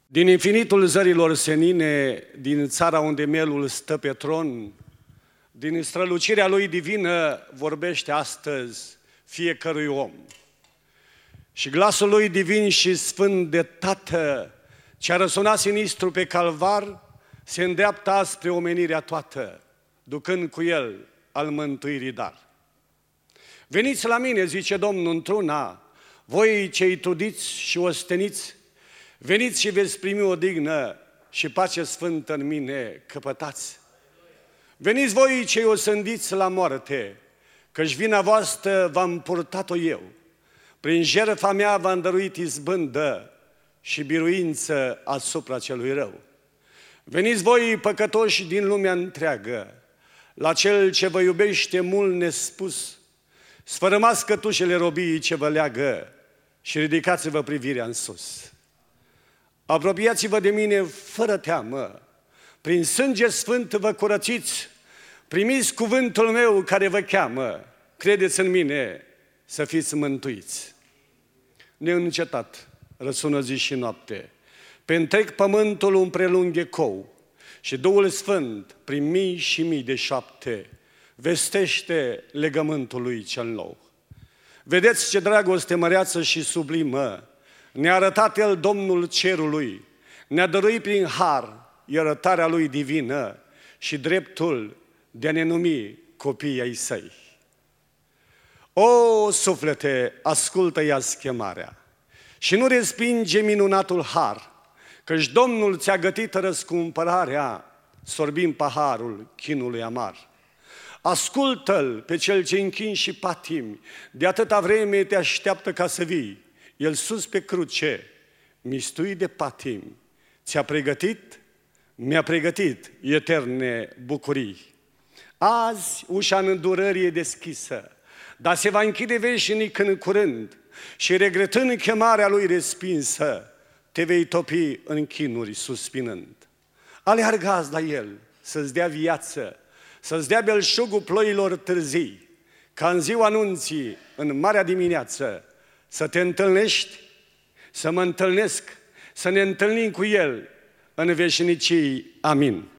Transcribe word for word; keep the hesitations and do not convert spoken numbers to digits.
Din infinitul zărilor senine, din țara unde mielul stă pe tron, din strălucirea lui divină vorbește astăzi fiecărui om. Și glasul lui divin și sfânt de Tată, ce-a răsunat sinistru pe calvar, se îndreaptă azi spre omenirea toată, ducând cu el al mântuirii dar. Veniți la mine, zice Domnul într-una, voi cei trudiți și osteniți, veniți și veți primi o dignă și pace sfântă în mine căpătați. Veniți voi cei osândiți la moarte, căci vina voastră v-am purtat-o eu. Prin jertfa mea v-am dăruit izbândă și biruință asupra celui rău. Veniți voi păcătoși din lumea întreagă, la Cel ce vă iubește mult nespus, sfărâmați cătușele robiei ce vă leagă și ridicați-vă privirea în sus. Apropiați-vă de mine fără teamă, prin sânge sfânt vă curățiți, primiți cuvântul meu care vă cheamă, credeți în mine să fiți mântuiți. Neîncetat răsună zi și noapte, pe întreg pământul un prelung ecou și Duhul Sfânt, prin mii și mii de șapte, vestește legământul lui cel nou. Vedeți ce dragoste măreață și sublimă ne-a arătat El Domnul cerului, ne-a dăruit prin har iertarea Lui divină și dreptul de a ne numi copiii ai Săi. O, suflete, ascultă-i-azi chemarea și nu respinge minunatul har, căci Domnul ți-a gătit răscumpărarea, sorbind paharul chinului amar. Ascultă-L pe Cel ce închin și patimi, de atâta vreme te așteaptă ca să vii. El sus pe cruce, mistuit de patimi, ți-a pregătit, mi-a pregătit eterne bucurii. Azi ușa îndurării e deschisă, dar se va închide veșnic în curând și regretând chemarea Lui respinsă, te vei topi în chinuri suspinând. Aleargă-ți la El să-ți dea viață, să-ți dea belșugul ploilor târzii, ca în ziua anunții, în marea dimineață, să te întâlnești, să mă întâlnesc, să ne întâlnim cu El în veșnicii. Amin.